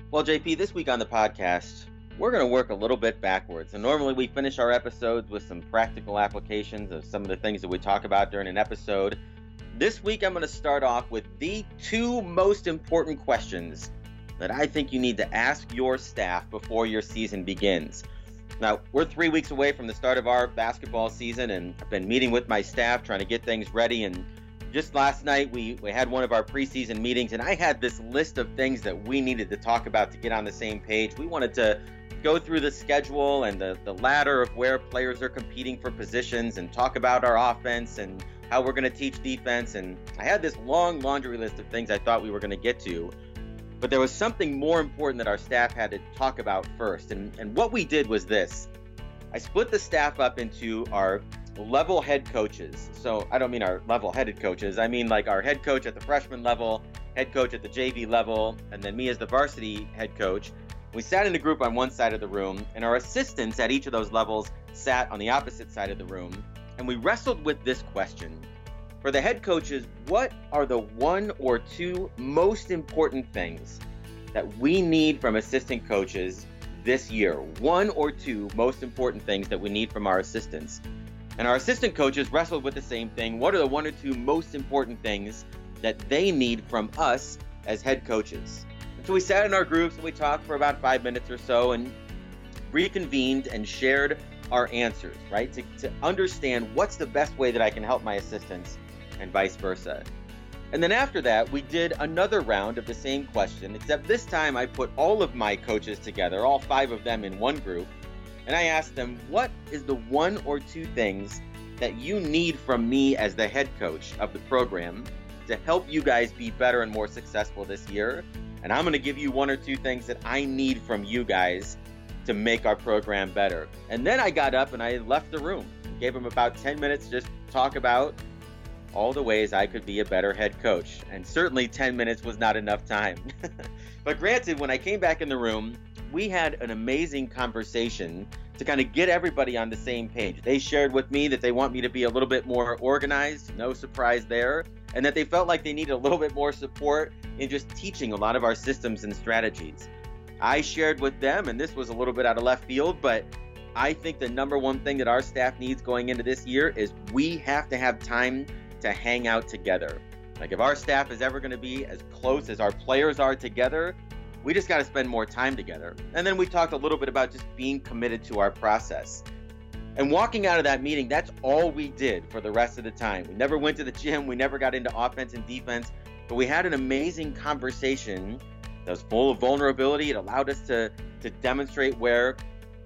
Well, JP, this week on the podcast, we're going to work a little bit backwards. And normally we finish our episodes with some practical applications of some of the things that we talk about during an episode. This week, I'm going to start off with the two most important questions that I think you need to ask your staff before your season begins. Now, we're 3 weeks away from the start of our basketball season, and I've been meeting with my staff trying to get things ready. And just last night, we had one of our preseason meetings, and I had this list of things that we needed to talk about to get on the same page. We wanted to go through the schedule and the ladder of where players are competing for positions and talk about our offense and how we're going to teach defense. And I had this long laundry list of things I thought we were going to get to. But there was something more important that our staff had to talk about first. And what we did was this. I split the staff up into our level head coaches. So I don't mean our level-headed coaches. I mean like our head coach at the freshman level, head coach at the JV level, and then me as the varsity head coach. We sat in a group on one side of the room, and our assistants at each of those levels sat on the opposite side of the room. And we wrestled with this question. For the head coaches, what are the one or two most important things that we need from assistant coaches this year? One or two most important things that we need from our assistants. And our assistant coaches wrestled with the same thing. What are the one or two most important things that they need from us as head coaches? And so we sat in our groups and we talked for about 5 minutes or so and reconvened and shared our answers, right? To understand what's the best way that I can help my assistants and vice versa. And then after that, we did another round of the same question, except this time I put all of my coaches together, all 5 of them in one group, and I asked them, what is the one or two things that you need from me as the head coach of the program to help you guys be better and more successful this year? And I'm going to give you one or two things that I need from you guys to make our program better. And then I got up and I left the room, gave them about 10 minutes just to talk about all the ways I could be a better head coach. And certainly 10 minutes was not enough time. But granted, when I came back in the room, we had an amazing conversation to kind of get everybody on the same page. They shared with me that they want me to be a little bit more organized, no surprise there, and that they felt like they needed a little bit more support in just teaching a lot of our systems and strategies. I shared with them, and this was a little bit out of left field, but I think the number one thing that our staff needs going into this year is we have to have time to hang out together. Like if our staff is ever going to be as close as our players are together, we just got to spend more time together. And then we talked a little bit about just being committed to our process. And walking out of that meeting, that's all we did for the rest of the time. We never went to the gym. We never got into offense and defense, but we had an amazing conversation that was full of vulnerability. It allowed us to demonstrate where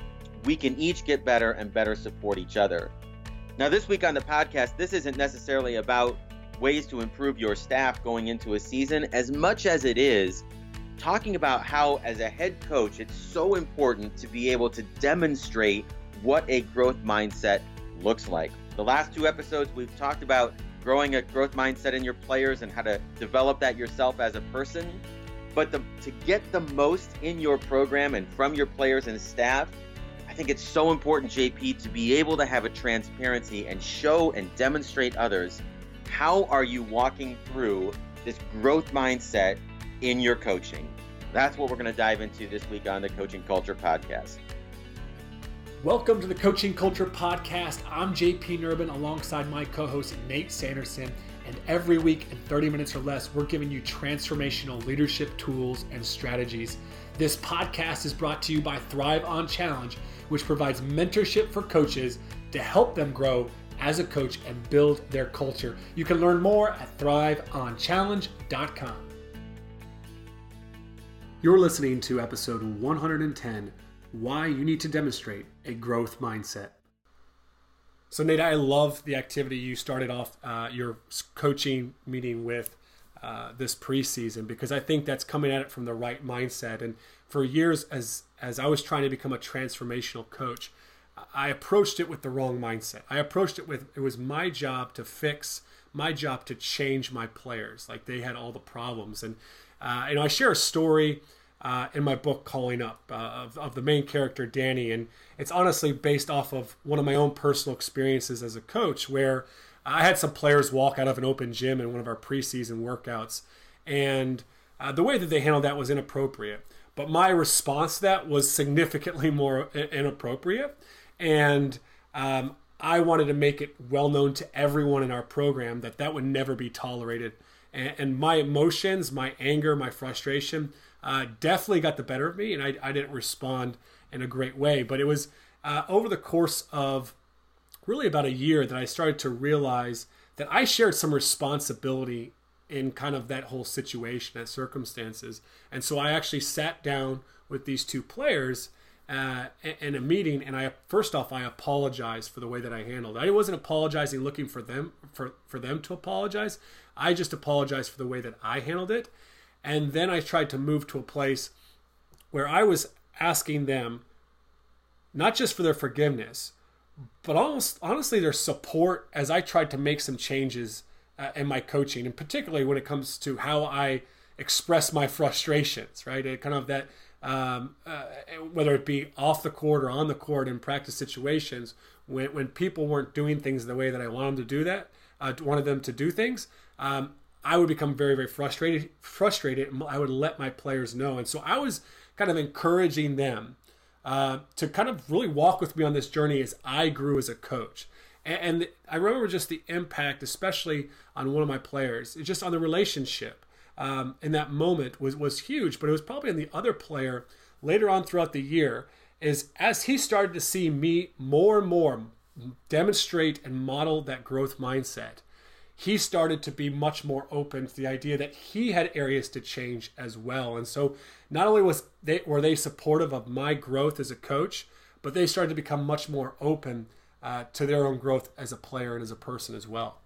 we can each get better and better support each other. Now, this week on the podcast, this isn't necessarily about ways to improve your staff going into a season as much as it is talking about how, as a head coach, it's so important to be able to demonstrate what a growth mindset looks like. The last 2 episodes, we've talked about growing a growth mindset in your players and how to develop that yourself as a person. But to get the most in your program and from your players and staff, I think it's so important, JP, to be able to have a transparency and show and demonstrate others how are you walking through this growth mindset in your coaching. That's what we're going to dive into this week on the Coaching Culture Podcast. Welcome to the Coaching Culture Podcast. I'm JP Nerbun alongside my co-host Nate Sanderson. And every week in 30 minutes or less, we're giving you transformational leadership tools and strategies. This podcast is brought to you by Thrive on Challenge, which provides mentorship for coaches to help them grow as a coach and build their culture. You can learn more at thriveonchallenge.com. You're listening to episode 110, Why You Need to Demonstrate a Growth Mindset. So Nate, I love the activity you started off your coaching meeting with this preseason, because I think that's coming at it from the right mindset. And for years, as I was trying to become a transformational coach, I approached it with the wrong mindset. I approached it with, it was my job to fix, my job to change my players. Like they had all the problems. And I share a story in my book, Calling Up, of the main character, Danny. And it's honestly based off of one of my own personal experiences as a coach, where I had some players walk out of an open gym in one of our preseason workouts. And the way that they handled that was inappropriate. But my response to that was significantly more inappropriate. And I wanted to make it well known to everyone in our program that that would never be tolerated. And my emotions, my anger, my frustration definitely got the better of me, and I didn't respond in a great way. But it was over the course of really about a year that I started to realize that I shared some responsibility in kind of that whole situation, that circumstances. And so I actually sat down with these two players in a meeting, and first off, I apologized for the way that I handled it. I wasn't apologizing looking for them for them to apologize. I just apologized for the way that I handled it. And then I tried to move to a place where I was asking them not just for their forgiveness, but almost honestly their support as I tried to make some changes in my coaching, and particularly when it comes to how I express my frustrations, right? It kind of that whether it be off the court or on the court in practice situations, when people weren't doing things the way that I wanted them to do things, I would become very, very frustrated, and I would let my players know. And so I was kind of encouraging them to kind of really walk with me on this journey as I grew as a coach. And I remember just the impact, especially on one of my players, just on the relationship. In that moment was huge, but it was probably on the other player later on throughout the year, is as he started to see me more and more demonstrate and model that growth mindset, he started to be much more open to the idea that he had areas to change as well. And so not only were they supportive of my growth as a coach, but they started to become much more open to their own growth as a player and as a person as well.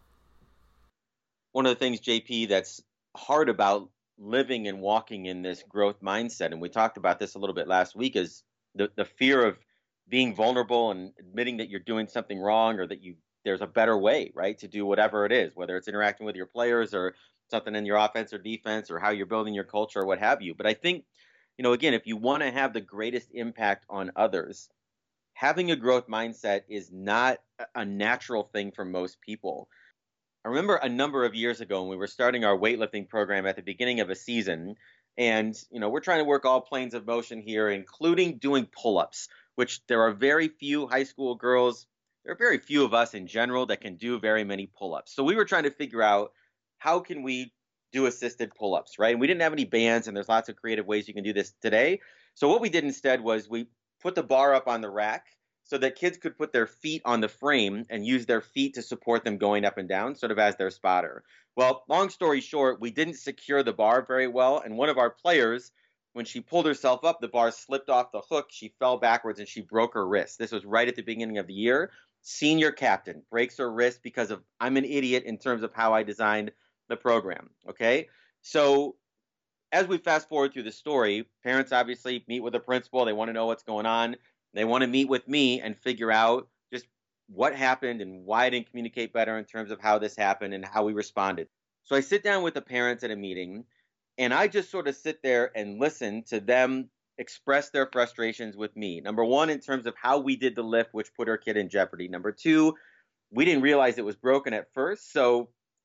One of the things, JP, that's hard about living and walking in this growth mindset, and we talked about this a little bit last week, is the fear of being vulnerable and admitting that you're doing something wrong, or that there's a better way, right, to do whatever it is, whether it's interacting with your players or something in your offense or defense or how you're building your culture or what have you. But I think, again, if you want to have the greatest impact on others, having a growth mindset is not a natural thing for most people. I remember a number of years ago when we were starting our weightlifting program at the beginning of a season, and we're trying to work all planes of motion here, including doing pull-ups, which there are very few high school girls. There are very few of us in general that can do very many pull-ups. So we were trying to figure out how can we do assisted pull-ups, right? And we didn't have any bands, and there's lots of creative ways you can do this today. So what we did instead was we put the bar up on the rack so that kids could put their feet on the frame and use their feet to support them going up and down, sort of as their spotter. Well, long story short, we didn't secure the bar very well, and one of our players, when she pulled herself up, the bar slipped off the hook, she fell backwards, and she broke her wrist. This was right at the beginning of the year. Senior captain breaks her wrist because of I'm an idiot in terms of how I designed the program, okay? So as we fast forward through the story, parents obviously meet with the principal. They want to know what's going on. They want to meet with me and figure out just what happened and why I didn't communicate better in terms of how this happened and how we responded. So I sit down with the parents at a meeting, and I just sort of sit there and listen to them express their frustrations with me. Number one, in terms of how we did the lift, which put our kid in jeopardy. Number two, we didn't realize it was broken at first, so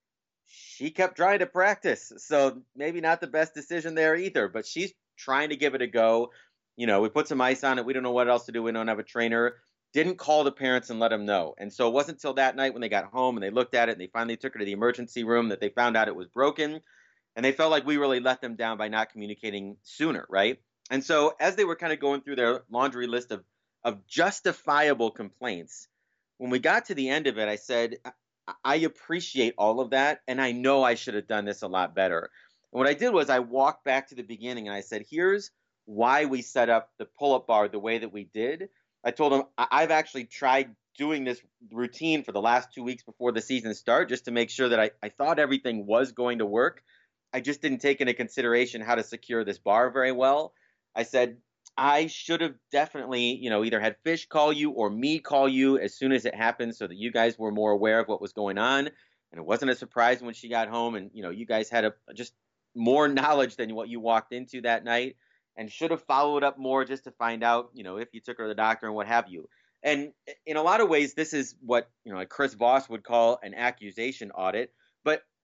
she kept trying to practice. So maybe not the best decision there either, but she's trying to give it a go. We put some ice on it. We don't know what else to do. We don't have a trainer. Didn't call the parents and let them know. And so it wasn't until that night when they got home and they looked at it and they finally took her to the emergency room that they found out it was broken. And they felt like we really let them down by not communicating sooner, right? And so as they were kind of going through their laundry list of justifiable complaints, when we got to the end of it, I said, I appreciate all of that, and I know I should have done this a lot better. And what I did was I walked back to the beginning and I said, here's why we set up the pull-up bar the way that we did. I told them I've actually tried doing this routine for the last 2 weeks before the season started just to make sure that I thought everything was going to work. I just didn't take into consideration how to secure this bar very well. I said, I should have definitely, either had Fish call you or me call you as soon as it happened so that you guys were more aware of what was going on. And it wasn't a surprise when she got home, and, you guys had just more knowledge than what you walked into that night, and should have followed up more just to find out, if you took her to the doctor and what have you. And in a lot of ways, this is what, Chris Voss would call an accusation audit. But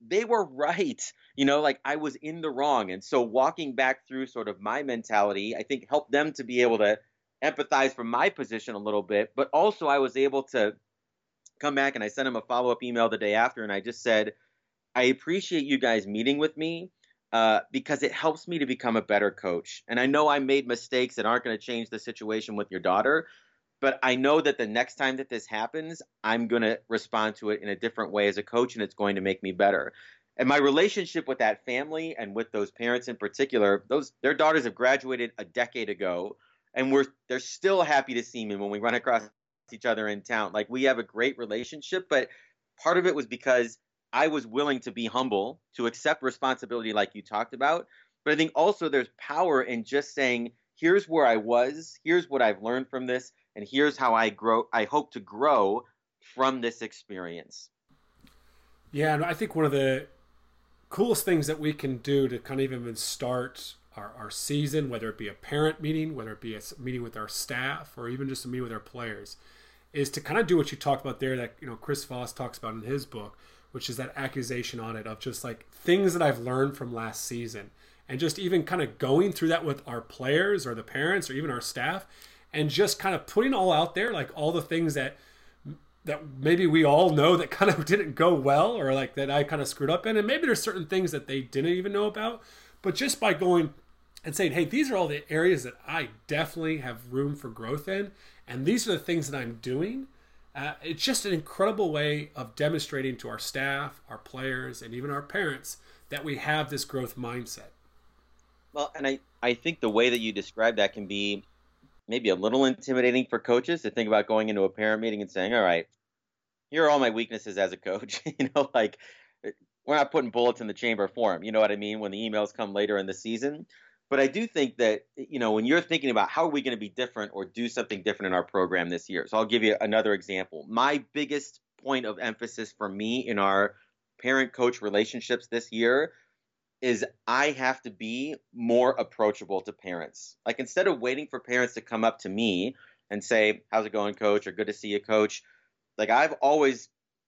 they were right. Like I was in the wrong. And so walking back through sort of my mentality, I think helped them to be able to empathize from my position a little bit. But also I was able to come back, and I sent them a follow-up email the day after. And I just said, I appreciate you guys meeting with me because it helps me to become a better coach. And I know I made mistakes that aren't going to change the situation with your daughter, but I know that the next time that this happens, I'm going to respond to it in a different way as a coach, and it's going to make me better. And my relationship with that family and with those parents in particular, their daughters have graduated a decade ago, and they're still happy to see me when we run across each other in town. Like, we have a great relationship, but part of it was because I was willing to be humble, to accept responsibility like you talked about. But I think also there's power in just saying, here's where I was, here's what I've learned from this, and here's how I hope to grow from this experience. Yeah, and I think one of the coolest things that we can do to kind of even start our season, whether it be a parent meeting, whether it be a meeting with our staff, or even just a meeting with our players, is to kind of do what you talked about there that Chris Voss talks about in his book, which is that accusation audit of just like things that I've learned from last season, and just even kind of going through that with our players or the parents or even our staff, and just kind of putting all out there, like all the things that maybe we all know that kind of didn't go well, or like that I kind of screwed up in. And maybe there's certain things that they didn't even know about, but just by going and saying, hey, these are all the areas that I definitely have room for growth in, and these are the things that I'm doing. It's just an incredible way of demonstrating to our staff, our players, and even our parents that we have this growth mindset. Well, and I think the way that you describe that can be maybe a little intimidating for coaches to think about going into a parent meeting and saying, all right, here are all my weaknesses as a coach. Like, we're not putting bullets in the chamber for them. You know what I mean? When the emails come later in the season. But I do think that, when you're thinking about how are we going to be different or do something different in our program this year. So I'll give you another example. My biggest point of emphasis for me in our parent-coach relationships this year is I have to be more approachable to parents. Like, instead of waiting for parents to come up to me and say, how's it going, coach? Or good to see you, coach. Like, I've always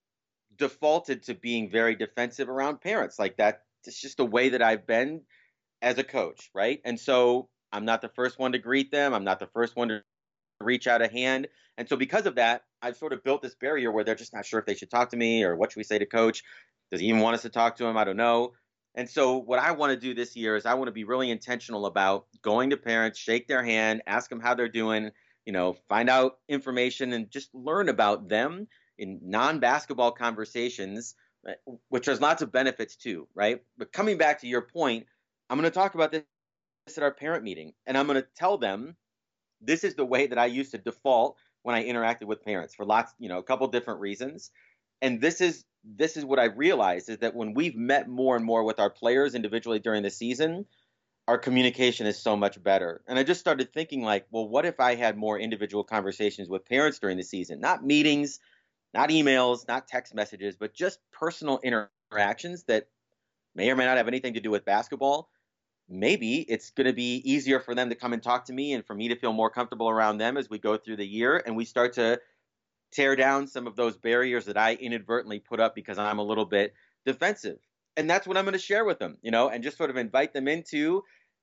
defaulted to being very defensive around parents. Like, that it's just the way that I've been as a coach, right? And so I'm not the first one to greet them. I'm not the first one to reach out a hand. And so because of that, I've sort of built this barrier where they're just not sure if they should talk to me, or what should we say to coach? Does he even want us to talk to him? I don't know. And so what I want to do this year is I want to be really intentional about going to parents, shake their hand, ask them how they're doing, find out information and just learn about them in non-basketball conversations, which has lots of benefits too, right? But coming back to your point, I'm going to talk about this at our parent meeting, and I'm going to tell them this is the way that I used to default when I interacted with parents for lots, a couple different reasons. And this is what I realized is that when we've met more and more with our players individually during the season, our communication is so much better. And I just started thinking like, well, what if I had more individual conversations with parents during the season? Not meetings, not emails, not text messages, but just personal interactions that may or may not have anything to do with basketball. Maybe it's going to be easier for them to come and talk to me and for me to feel more comfortable around them as we go through the year and we start to tear down some of those barriers that I inadvertently put up because I'm a little bit defensive. And that's what I'm going to share with them, and just sort of invite them into,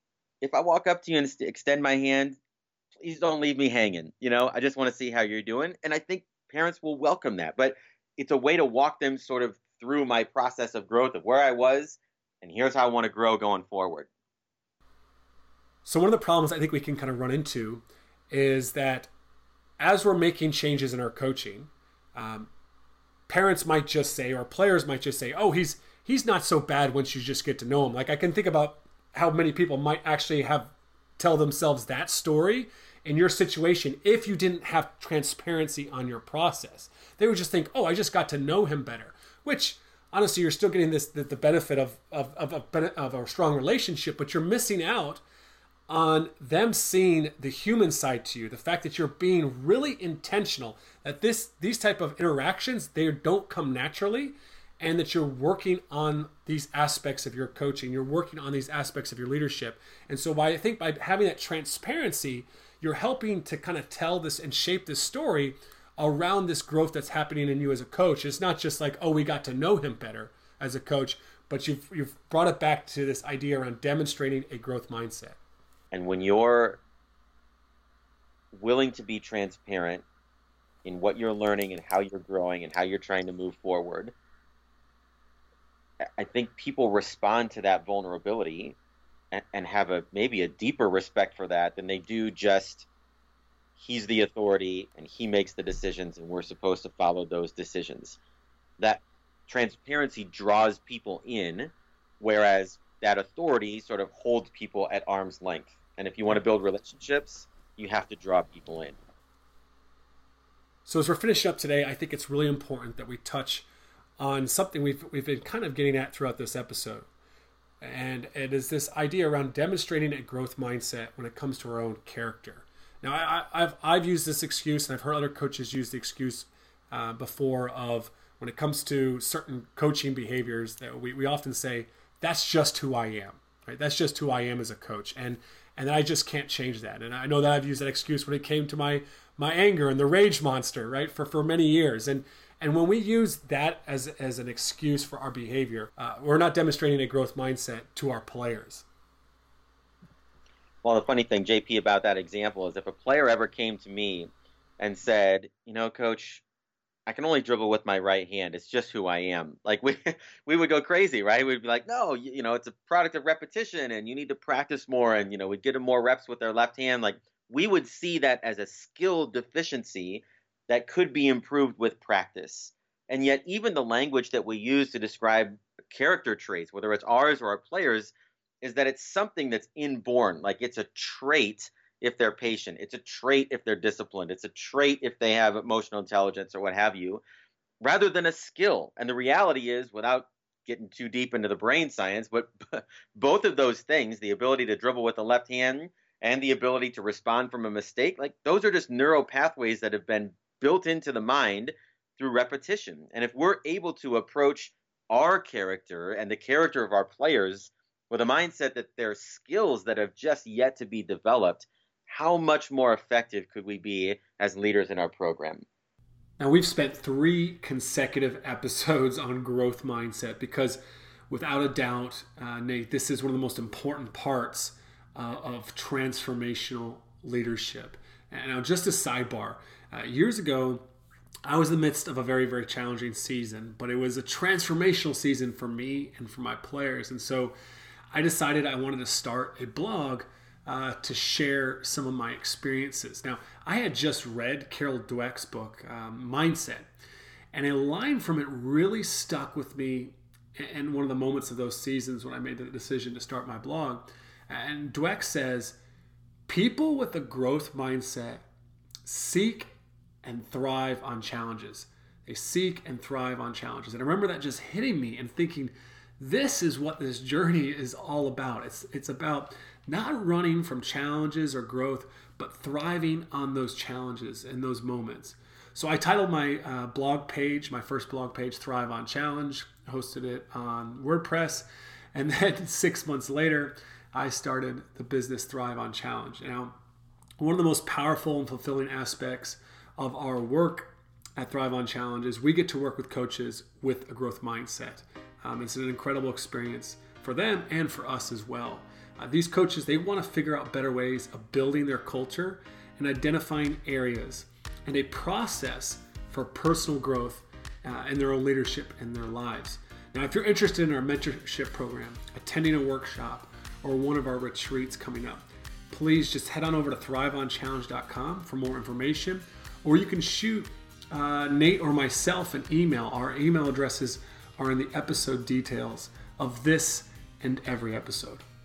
if I walk up to you and extend my hand, please don't leave me hanging. I just want to see how you're doing. And I think parents will welcome that. But it's a way to walk them sort of through my process of growth of where I was, and here's how I want to grow going forward. So one of the problems I think we can kind of run into is that as we're making changes in our coaching, parents might just say, or players might just say, oh, he's not so bad once you just get to know him. Like, I can think about how many people might actually tell themselves that story in your situation if you didn't have transparency on your process. They would just think, oh, I just got to know him better, which honestly, you're still getting the benefit of a strong relationship, but you're missing out on them seeing the human side to you, the fact that you're being really intentional, that these type of interactions, they don't come naturally, and that you're working on these aspects of your coaching, you're working on these aspects of your leadership. And so I think by having that transparency, you're helping to kind of tell this and shape this story around this growth that's happening in you as a coach. It's not just like, oh, we got to know him better. as a coach, but you've brought it back to this idea around demonstrating a growth mindset. And when you're willing to be transparent in what you're learning and how you're growing and how you're trying to move forward, I think people respond to that vulnerability and have maybe a deeper respect for that than they do just, he's the authority and he makes the decisions and we're supposed to follow those decisions. That transparency draws people in, whereas that authority sort of holds people at arm's length. And if you want to build relationships, you have to draw people in. So as we're finishing up today, I think it's really important that we touch on something we've been kind of getting at throughout this episode. And it is this idea around demonstrating a growth mindset when it comes to our own character. Now, I've used this excuse, and I've heard other coaches use the excuse before of when it comes to certain coaching behaviors that we often say, that's just who I am, right? That's just who I am as a coach. And I just can't change that. And I know that I've used that excuse when it came to my anger and the rage monster, right? For many years. And when we use that as an excuse for our behavior, we're not demonstrating a growth mindset to our players. Well, the funny thing, JP, about that example is if a player ever came to me and said, coach, I can only dribble with my right hand. It's just who I am. Like we would go crazy, right? We'd be like, no, it's a product of repetition and you need to practice more. And, we'd get them more reps with their left hand. Like we would see that as a skill deficiency that could be improved with practice. And yet even the language that we use to describe character traits, whether it's ours or our players, is that it's something that's inborn. Like it's a trait if they're patient. It's a trait if they're disciplined. It's a trait if they have emotional intelligence or what have you, rather than a skill. And the reality is, without getting too deep into the brain science, but both of those things, the ability to dribble with the left hand and the ability to respond from a mistake, like those are just neural pathways that have been built into the mind through repetition. And if we're able to approach our character and the character of our players with a mindset that they're skills that have just yet to be developed, how much more effective could we be as leaders in our program? Now, we've spent 3 consecutive episodes on growth mindset because without a doubt, Nate, this is one of the most important parts of transformational leadership. And now, just a sidebar, years ago, I was in the midst of a very, very challenging season, but it was a transformational season for me and for my players. And so I decided I wanted to start a blog to share some of my experiences. Now, I had just read Carol Dweck's book, Mindset, and a line from it really stuck with me in one of the moments of those seasons when I made the decision to start my blog. And Dweck says, people with a growth mindset seek and thrive on challenges. They seek and thrive on challenges. And I remember that just hitting me and thinking, this is what this journey is all about. It's about not running from challenges or growth, but thriving on those challenges and those moments. So I titled my blog page, my first blog page, Thrive on Challenge, hosted it on WordPress, and then 6 months later, I started the business Thrive on Challenge. Now, one of the most powerful and fulfilling aspects of our work at Thrive on Challenge is we get to work with coaches with a growth mindset. It's an incredible experience for them and for us as well. These coaches, they want to figure out better ways of building their culture and identifying areas and a process for personal growth in their own leadership and their lives. Now, if you're interested in our mentorship program, attending a workshop, or one of our retreats coming up, please just head on over to thriveonchallenge.com for more information, or you can shoot Nate or myself an email. Our email addresses are in the episode details of this and every episode.